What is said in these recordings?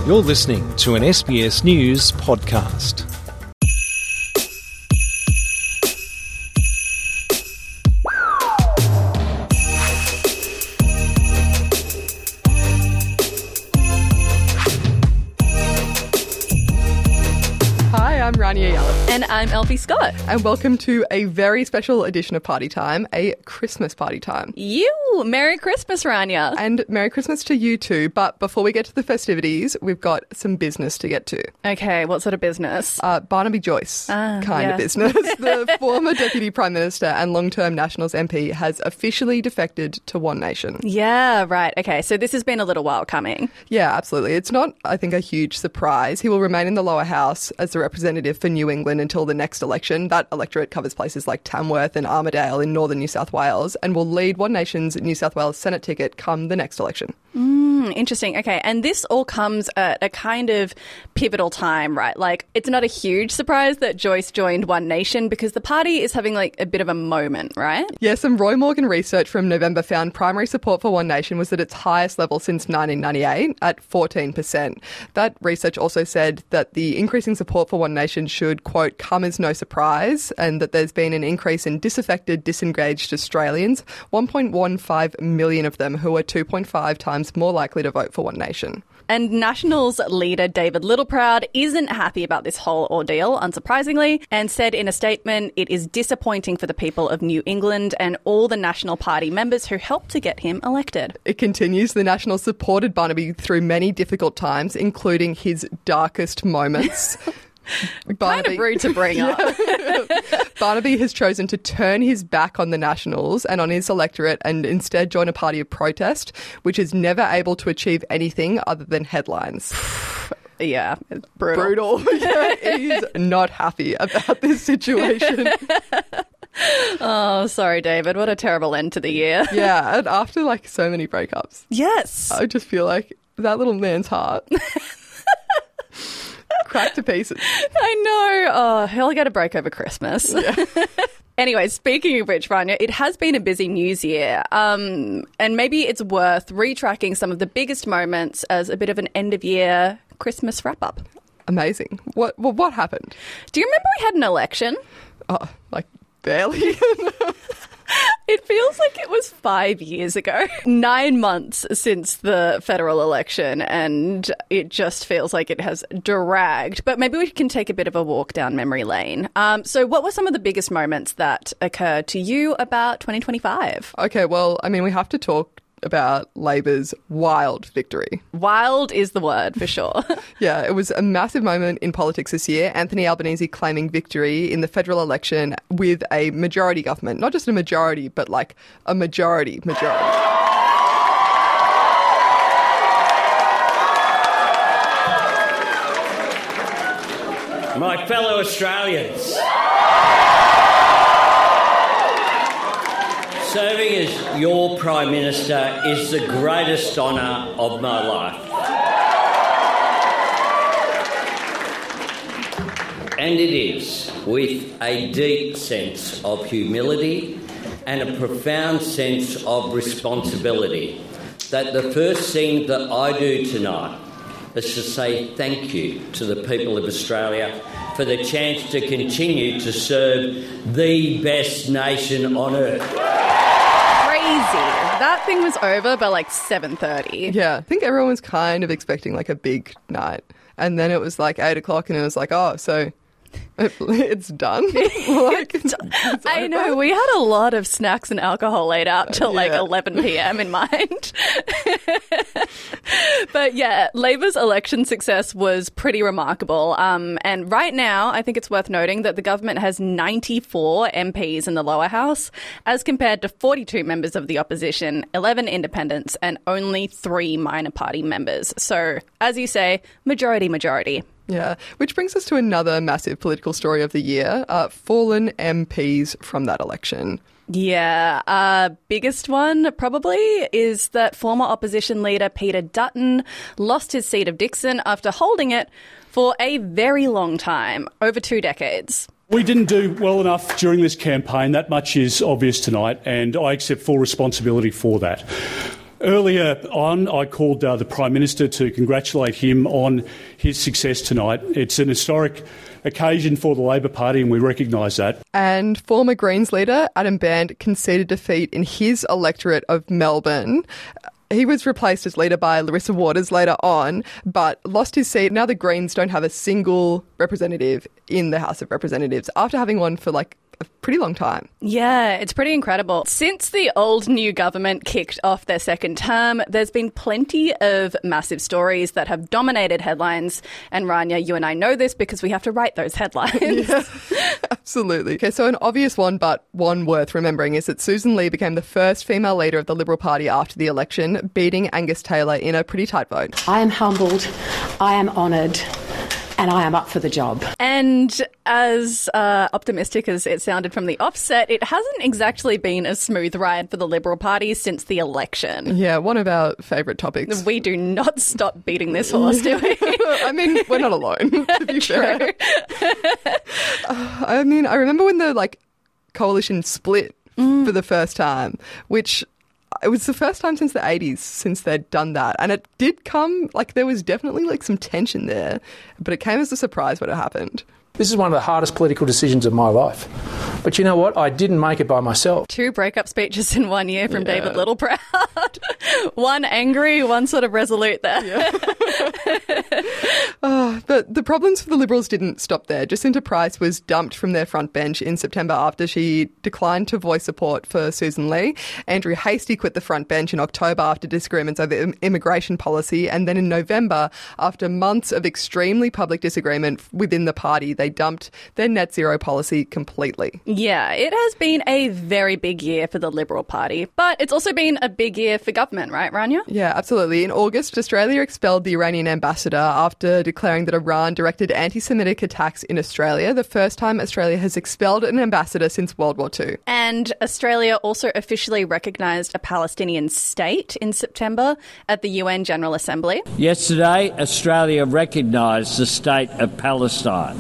You're listening to an SBS News podcast. Hi, I'm Rania Yallop. And I'm Elfie Scott. And welcome to a very special edition of Party Time, a Christmas Party Time. Merry Christmas, Rania. And Merry Christmas to you too. But before we get to the festivities, we've got some business to get to. Okay, what sort of business? Barnaby Joyce of business. The former Deputy Prime Minister and long-term Nationals MP has officially defected to One Nation. Yeah, right. Okay, so this has been a little while coming. Yeah, absolutely. It's not, I think, a huge surprise. He will remain in the lower house as the representative for New England until the next election. That electorate covers places like Tamworth and Armidale in northern New South Wales and will lead One Nation's New South Wales Senate ticket come the next election. Interesting. Okay, and this all comes at a kind of pivotal time, right? Like, it's not a huge surprise that Joyce joined One Nation because the party is having like a bit of a moment, right? Yeah, some Roy Morgan research from November found primary support for One Nation was at its highest level since 1998 at 14%. That research also said that the increasing support for One Nation should, quote, come as no surprise, and that there's been an increase in disaffected, disengaged Australians, 1.15 million of them who are 2.5 times more likely to vote for One Nation. And Nationals leader David Littleproud isn't happy about this whole ordeal, unsurprisingly, and said in a statement, it is disappointing for the people of New England and all the National Party members who helped to get him elected. It continues. The Nationals supported Barnaby through many difficult times, including his darkest moments. Kind of rude to bring up. Barnaby has chosen to turn his back on the Nationals and on his electorate and instead join a party of protest, which is never able to achieve anything other than headlines. Yeah, it's brutal. Yeah, he's not happy about this situation. Oh, sorry, David. What a terrible end to the year. Yeah, and after like so many breakups. Yes. I just feel like that little man's heart cracked to pieces. I know. Oh, he'll get a break over Christmas. Yeah. Anyway, speaking of which, Rania, it has been a busy news year, and maybe it's worth retracking some of the biggest moments as a bit of an end-of-year Christmas wrap-up. Amazing. What happened? Do you remember we had an election? Oh, like barely. It feels like it was 5 years ago. 9 months since the federal election, and it just feels like it has dragged. But maybe we can take a bit of a walk down memory lane. So what were some of the biggest moments that occurred to you about 2025? Okay, well, I mean, we have to talk about Labor's wild victory. Wild is the word, for sure. Yeah, it was a massive moment in politics this year. Anthony Albanese claiming victory in the federal election with a majority government. Not just a majority, but like a majority. My fellow Australians, serving as your Prime Minister is the greatest honour of my life. And it is with a deep sense of humility and a profound sense of responsibility that the first thing that I do tonight is to say thank you to the people of Australia for the chance to continue to serve the best nation on earth. That thing was over by like 7:30. Yeah, I think everyone was kind of expecting like a big night. And then it was like 8 o'clock and it was like, oh, so it's done. I know. We had a lot of snacks and alcohol laid out till like 11 p.m. in mind. But yeah, Labor's election success was pretty remarkable. And right now, I think it's worth noting that the government has 94 MPs in the lower house, as compared to 42 members of the opposition, 11 independents, and only 3 minor party members. So, as you say, majority. Yeah, which brings us to another massive political story of the year, fallen MPs from that election. Yeah, biggest one probably is that former opposition leader Peter Dutton lost his seat of Dixon after holding it for a very long time, over 2 decades. We didn't do well enough during this campaign. That much is obvious tonight, and I accept full responsibility for that. Earlier on, I called the Prime Minister to congratulate him on his success tonight. It's an historic occasion for the Labor Party, and we recognise that. And former Greens leader Adam Band conceded defeat in his electorate of Melbourne. He was replaced as leader by Larissa Waters later on, but lost his seat. Now the Greens don't have a single representative in the House of Representatives after having one for a pretty long time. Yeah, it's pretty incredible. Since the old new government kicked off their second term, there's been plenty of massive stories that have dominated headlines. And Rania, you and I know this because we have to write those headlines. Yeah, absolutely. Okay, so an obvious one, but one worth remembering, is that Susan Lee became the first female leader of the Liberal Party after the election, beating Angus Taylor in a pretty tight vote. I am humbled, I am honoured, and I am up for the job. And as optimistic as it sounded from the offset, it hasn't exactly been a smooth ride for the Liberal Party since the election. Yeah, one of our favourite topics. We do not stop beating this horse, do we? I mean, we're not alone, to be fair. I mean, I remember when the coalition split for the first time, which it was the first time since the 80s since they'd done that. And it did come, there was definitely some tension there, but it came as a surprise when it happened. This is one of the hardest political decisions of my life. But you know what? I didn't make it by myself. 2 breakup speeches in 1 year from David Littleproud. One angry, one sort of resolute there. Yeah. But the problems for the Liberals didn't stop there. Jacinta Price was dumped from their front bench in September after she declined to voice support for Susan Lee. Andrew Hastie quit the front bench in October after disagreements over immigration policy. And then in November, after months of extremely public disagreement within the party, they dumped their net zero policy completely. Yeah, it has been a very big year for the Liberal Party, but it's also been a big year for government, right, Rania? Yeah, absolutely. In August, Australia expelled the Iranian ambassador after declaring that Iran directed anti-Semitic attacks in Australia, the first time Australia has expelled an ambassador since World War II. And Australia also officially recognised a Palestinian state in September at the UN General Assembly. Yesterday, Australia recognised the state of Palestine.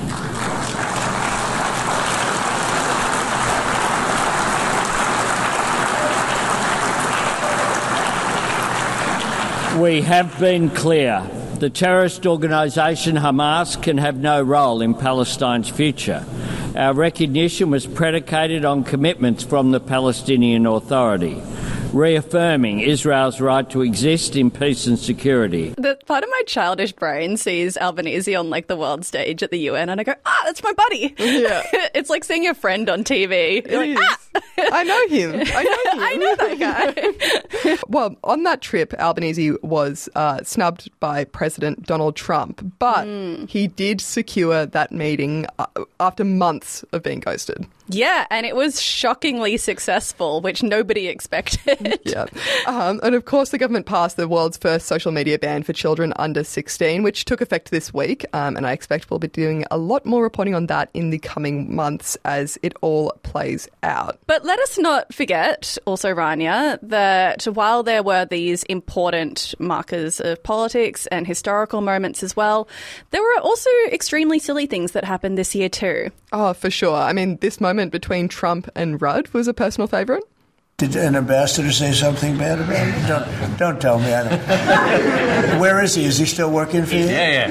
We have been clear. The terrorist organisation Hamas can have no role in Palestine's future. Our recognition was predicated on commitments from the Palestinian Authority, reaffirming Israel's right to exist in peace and security. The part of my childish brain sees Albanese on the world stage at the UN and I go, that's my buddy. Yeah. It's like seeing your friend on TV. You're like, I know him. I know that guy. Well, on that trip, Albanese was snubbed by President Donald Trump, but he did secure that meeting after months of being ghosted. Yeah, and it was shockingly successful, which nobody expected. Yeah. And of course, the government passed the world's first social media ban for children under 16, which took effect this week. And I expect we'll be doing a lot more reporting on that in the coming months as it all plays out. But let us not forget, also, Rania, that while there were these important markers of politics and historical moments as well, there were also extremely silly things that happened this year too. Oh, for sure. I mean, this moment between Trump and Rudd was a personal favourite. Did an ambassador say something bad about it? Don't tell me. I don't. Where is he? Is he still working for you? Yeah.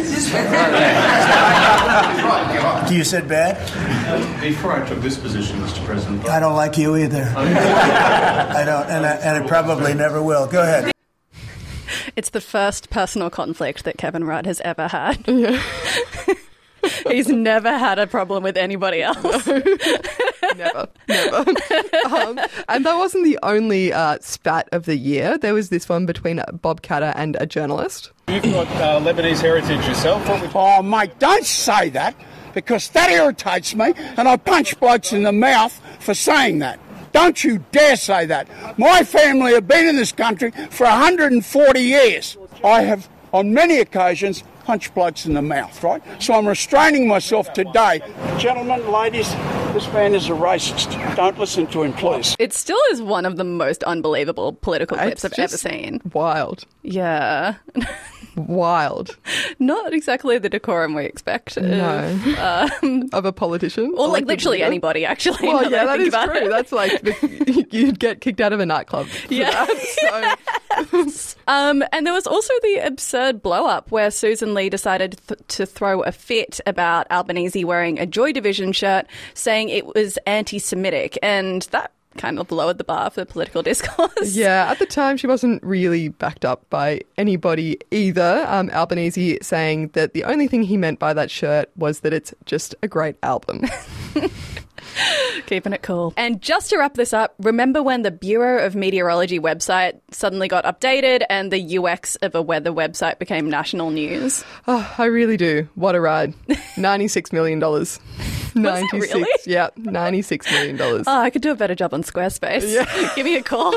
You said bad? Before I took this position, Mr. President. I don't like you either. I don't, and I probably never will. Go ahead. It's the first personal conflict that Kevin Rudd has ever had. Yeah. He's never had a problem with anybody else. Never. And that wasn't the only spat of the year. There was this one between Bob Katter and a journalist. You've got Lebanese heritage yourself. Oh, mate, don't say that, because that irritates me, and I punch blokes in the mouth for saying that. Don't you dare say that. My family have been in this country for 140 years. I have, on many occasions, punch blokes in the mouth, right? So I'm restraining myself today. Gentlemen, ladies, this man is a racist. Don't listen to him, please. It still is one of the most unbelievable political clips I've ever seen. Wild. Yeah. Wild. Not exactly the decorum we expect. No. Of a politician. Or literally anybody, actually. Well, yeah, that is true. That's you'd get kicked out of a nightclub. Yeah. So And there was also the absurd blow-up where Susan Lee decided to throw a fit about Albanese wearing a Joy Division shirt, saying it was anti-Semitic, and that kind of lowered the bar for political discourse. Yeah, at the time she wasn't really backed up by anybody either. Albanese saying that the only thing he meant by that shirt was that it's just a great album. Keeping it cool. And just to wrap this up, remember when the Bureau of Meteorology website suddenly got updated and the UX of a weather website became national news? Oh, I really do. What a ride. $96 million. 96, really? Yeah, $96 million. Oh, I could do a better job on Squarespace. Yeah. Give me a call.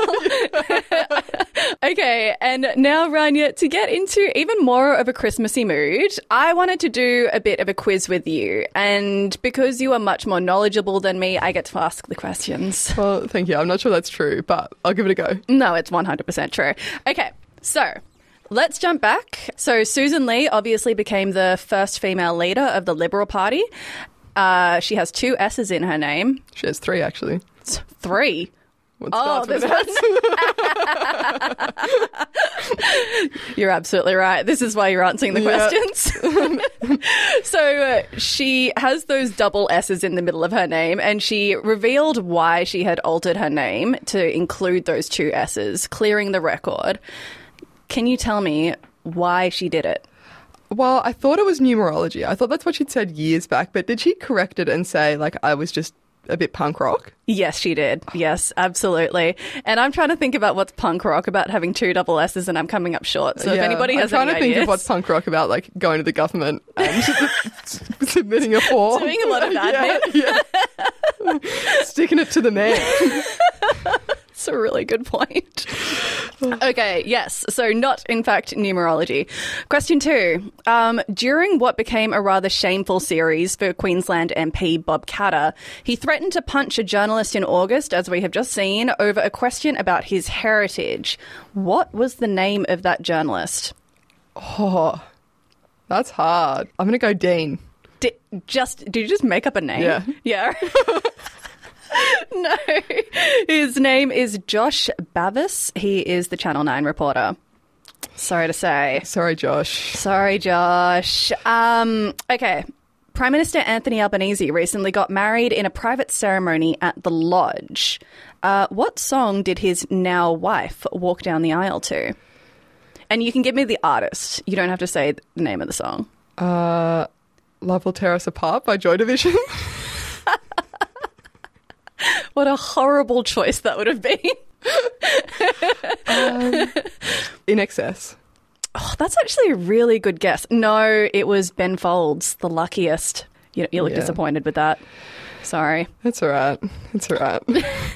Okay, and now, Rania, to get into even more of a Christmassy mood, I wanted to do a bit of a quiz with you. And because you are much more knowledgeable than me, I get to ask the questions. Well, thank you. I'm not sure that's true, but I'll give it a go. No, it's 100% true. Okay, so let's jump back. So Susan Lee obviously became the first female leader of the Liberal Party. She has 2 S's in her name. She has 3, actually. 3? There's one. You're absolutely right. This is why you're answering the questions. So she has those double S's in the middle of her name, and she revealed why she had altered her name to include those 2 S's, clearing the record. Can you tell me why she did it? Well, I thought it was numerology. I thought that's what she'd said years back, but did she correct it and say, like, I was just a bit punk rock? Yes, she did. Yes, absolutely. And I'm trying to think about what's punk rock about having 2 double S's, and I'm coming up short. So if anybody has any I'm trying to think ideas, of what's punk rock about, like going to the government and submitting a form. doing a lot of admin. Yeah. Sticking it to the man. That's a really good point. Okay, yes. So not, in fact, numerology. Question 2. During what became a rather shameful series for Queensland MP Bob Katter, he threatened to punch a journalist in August, as we have just seen, over a question about his heritage. What was the name of that journalist? Oh, that's hard. I'm going to go Dean. Did you just make up a name? Yeah. Yeah. No. His name is Josh Bavis. He is the Channel 9 reporter. Sorry to say. Sorry, Josh. Sorry, Josh. Okay. Prime Minister Anthony Albanese recently got married in a private ceremony at the Lodge. What song did his now wife walk down the aisle to? And you can give me the artist. You don't have to say the name of the song. Love Will Tear Us Apart by Joy Division. What a horrible choice that would have been. In Excess. Oh, that's actually a really good guess. No, it was Ben Folds, The Luckiest. You look disappointed with that. Sorry. That's all right. It's all right.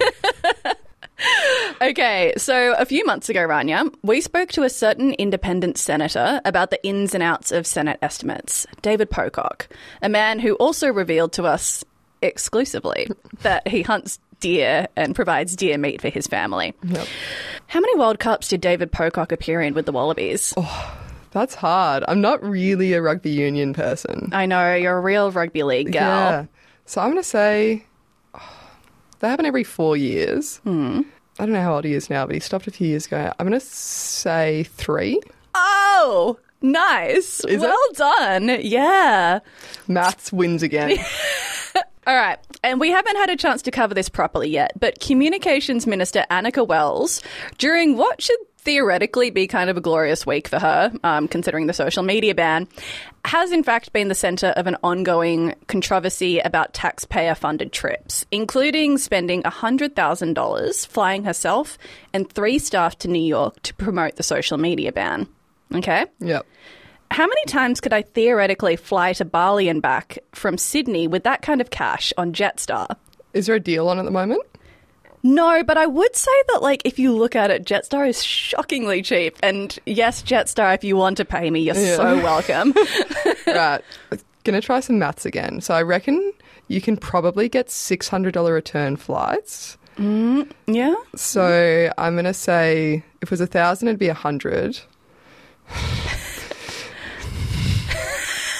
Okay, so a few months ago, Rania, we spoke to a certain independent senator about the ins and outs of Senate estimates, David Pocock, a man who also revealed to us exclusively that he hunts deer and provides deer meat for his family. Yep. How many World Cups did David Pocock appear in with the Wallabies? Oh, that's hard. I'm not really a rugby union person. I know, you're a real rugby league gal. Yeah. So I'm going to say they happen every 4 years. I don't know how old he is now, but he stopped a few years ago. I'm going to say 3. Oh, nice. Well done. Yeah. Maths wins again. All right, and we haven't had a chance to cover this properly yet, but Communications Minister Annika Wells, during what should theoretically be kind of a glorious week for her, considering the social media ban, has in fact been the centre of an ongoing controversy about taxpayer-funded trips, including spending $100,000 flying herself and 3 staff to New York to promote the social media ban. Okay? Yep. How many times could I theoretically fly to Bali and back from Sydney with that kind of cash on Jetstar? Is there a deal on at the moment? No, but I would say that, like, if you look at it, Jetstar is shockingly cheap. And yes, Jetstar, if you want to pay me, you're so welcome. Right. Going to try some maths again. So I reckon you can probably get $600 return flights. Yeah. So I'm going to say if it was 1,000, it'd be 100.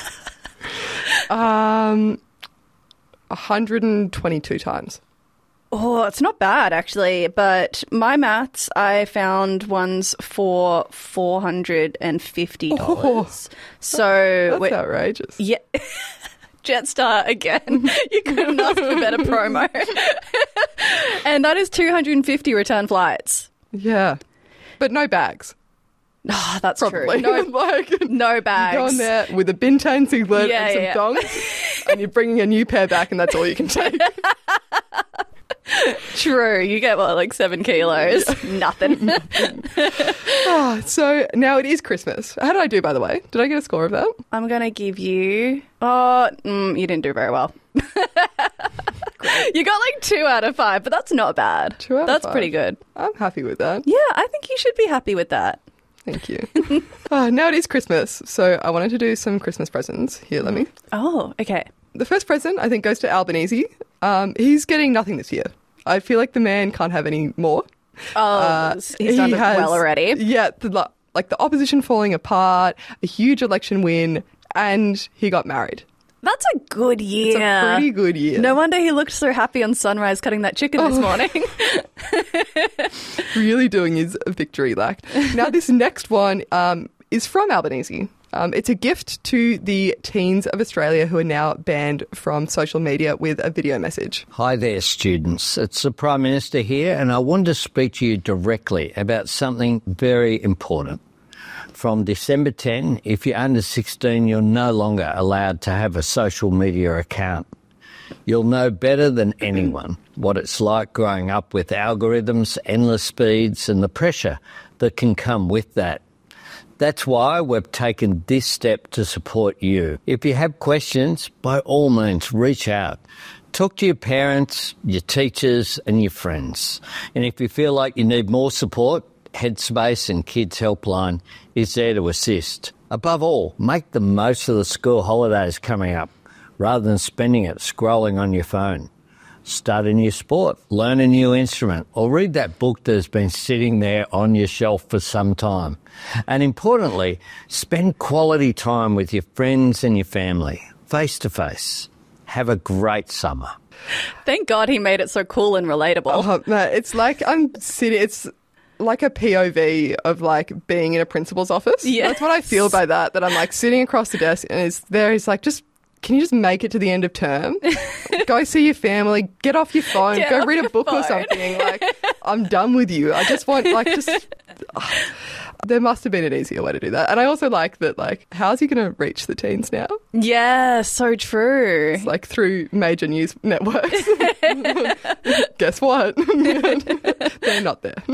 122 times. Oh, it's not bad, actually. But my maths, I found ones for $450. Oh, so that's outrageous. Yeah. Jetstar again. You couldn't ask for better promo. And that is 250 return flights. Yeah. But no bags. Oh, that's Probably. true. No bags. You go in there with a Bintane singlet and some dongs, and you're bringing a new pair back, and that's all you can take. True. You get, like 7 kilos? Nothing. So now it is Christmas. How did I do, by the way? Did I get a score of that? I'm going to give you... you didn't do very well. You got like 2 out of 5, but that's not bad. 2 out of 5. That's pretty good. I'm happy with that. Yeah, I think you should be happy with that. Thank you. Now it is Christmas, so I wanted to do some Christmas presents. Here, let me. Oh, okay. The first present, I think, goes to Albanese. He's getting nothing this year. I feel like the man can't have any more. He's done it well already. Yeah, the opposition falling apart, a huge election win, and he got married. That's a good year. It's a pretty good year. No wonder he looked so happy on Sunrise cutting that chicken this morning. Really doing his victory lap. Now, this next one is from Albanese. It's a gift to the teens of Australia who are now banned from social media with a video message. Hi there, students. It's the Prime Minister here, and I want to speak to you directly about something very important. From December 10, if you're under 16, you're no longer allowed to have a social media account. You'll know better than anyone what it's like growing up with algorithms, endless speeds, and the pressure that can come with that. That's why we've taken this step to support you. If you have questions, by all means, reach out. Talk to your parents, your teachers, and your friends. And if you feel like you need more support, Headspace and Kids Helpline is there to assist. Above all, make the most of the school holidays coming up, rather than spending it scrolling on your phone. Start a new sport, learn a new instrument, or read that book that has been sitting there on your shelf for some time. And importantly, spend quality time with your friends and your family, face to face. Have a great summer. Thank God he made it so cool and relatable. Oh, man, it's like it's like a POV of like being in a principal's office. Yes. That's what I feel by that I'm like sitting across the desk and he's like, can you just make it to the end of term? Go see your family, get off your phone, go read a book or something. Like, I'm done with you. I just want there must have been an easier way to do that. And I also like that, like, how's he going to reach the teens now? Yeah, so true. It's like through major news networks. Guess what? They're not there.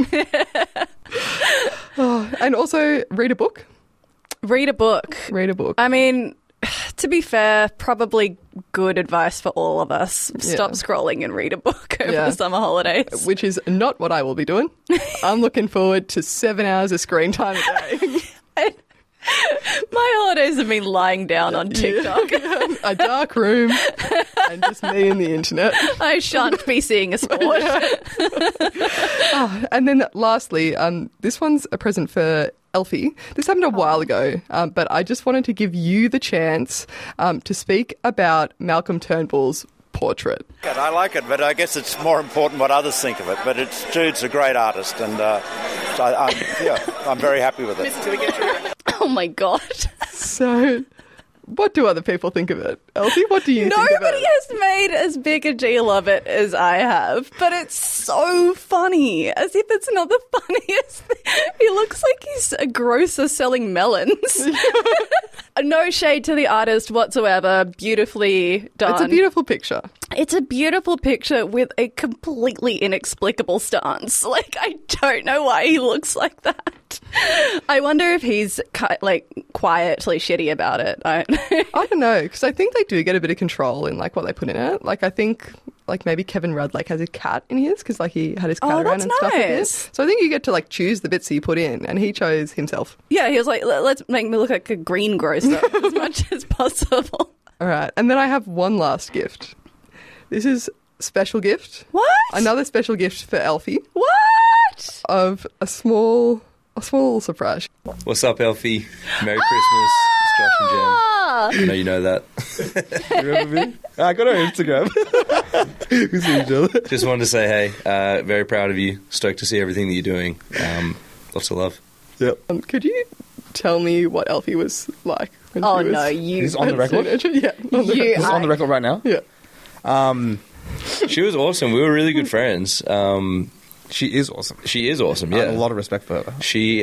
And also read a book. Read a book. Read a book. I mean, to be fair, probably good advice for all of us. Stop scrolling and read a book over the summer holidays. Which is not what I will be doing. I'm looking forward to 7 hours of screen time a day. My holidays have been lying down on TikTok. A dark room and just me and the internet. I shan't be seeing a sport. And then lastly, this one's a present for Elfie. This happened a while ago, but I just wanted to give you the chance to speak about Malcolm Turnbull's portrait. I like it, but I guess it's more important what others think of it. But Jude's a great artist, and I'm very happy with it. Oh my God. So, what do other people think of it? Elfie, what do you think of it? Nobody has made as big a deal of it as I have, but it's so funny, as if it's not the funniest thing. He looks like he's a grocer selling melons. No shade to the artist whatsoever. Beautifully done. It's a beautiful picture. It's a beautiful picture with a completely inexplicable stance. Like, I don't know why he looks like that. I wonder if he's quietly shitty about it. I don't know, because I think they do get a bit of control in like what they put in it. Like, I think like maybe Kevin Rudd like has a cat in his because like he had his cat around and stuff. Nice. So I think you get to like choose the bits that you put in, and he chose himself. Yeah, he was like, let's make me look like a greengrocer as much as possible. All right, and then I have one last gift. This is special gift. What? Another special gift for Elfie. What? Of a small little surprise. What's up, Elfie? Merry Christmas. It's Josh and Jen. I know you know that. You remember me? I got her Instagram. We see each other. Just wanted to say, hey, very proud of you. Stoked to see everything that you're doing. Lots of love. Yep. Could you tell me what Elfie was like? When Oh, she was no, you... He's on the record? Yeah. This is on the record right now? Yeah. She was awesome. We were really good friends. She is awesome. She is awesome, yeah. I have a lot of respect for her. She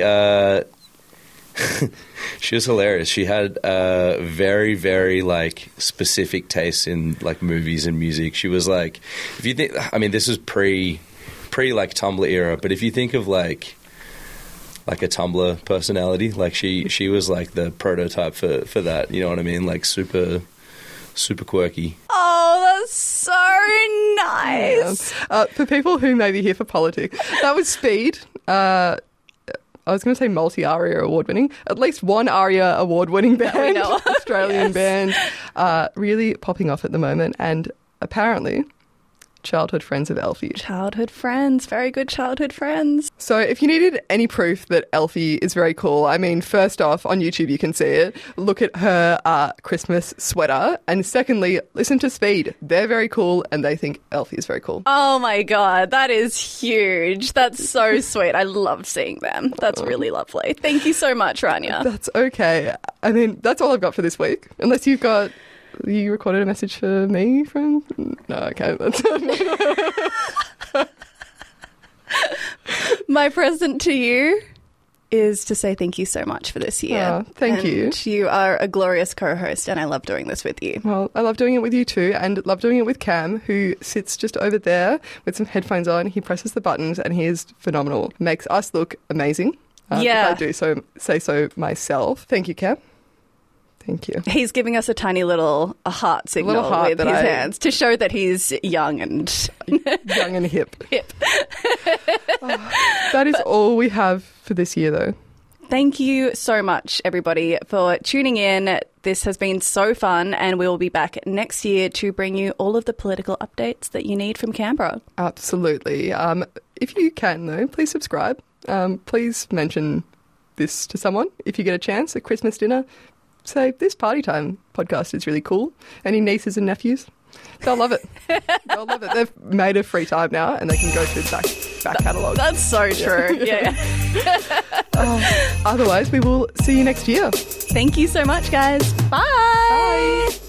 she was hilarious. She had very, very like specific tastes in like movies and music. She was like, if you think, I mean, this was pre like Tumblr era, but if you think of like a Tumblr personality, like she was like the prototype for that. You know what I mean? Like super quirky. Oh, that's so nice. Yeah. For people who may be here for politics, that was Speed. I was going to say multi-ARIA award-winning. At least one ARIA award-winning band, Australian band, really popping off at the moment. And apparently, childhood friends of Elfie. Childhood friends. Very good childhood friends. So if you needed any proof that Elfie is very cool, I mean, first off, on YouTube you can see it. Look at her Christmas sweater. And secondly, listen to Speed. They're very cool and they think Elfie is very cool. Oh my God, that is huge. That's so sweet. I loved seeing them. That's really lovely. Thank you so much, Rania. That's okay. I mean, that's all I've got for this week. Unless you've got... You recorded a message for me from... No, okay. My present to you is to say thank you so much for this year. Thank you. You are a glorious co-host and I love doing this with you. Well, I love doing it with you too, and love doing it with Cam, who sits just over there with some headphones on. He presses the buttons and he is phenomenal. Makes us look amazing. Yeah. If I do say so myself. Thank you, Cam. Thank you. He's giving us a tiny little heart signal with his hands to show that he's young and hip. That is all we have for this year, though. Thank you so much, everybody, for tuning in. This has been so fun, and we will be back next year to bring you all of the political updates that you need from Canberra. Absolutely. If you can, though, please subscribe. Please mention this to someone if you get a chance at Christmas dinner. Say, this Party Time podcast is really cool. Any nieces and nephews? They'll love it. They'll love it. They've made a free time now and they can go through the back catalogue. That's so true. Yeah. Otherwise, we will see you next year. Thank you so much, guys. Bye. Bye.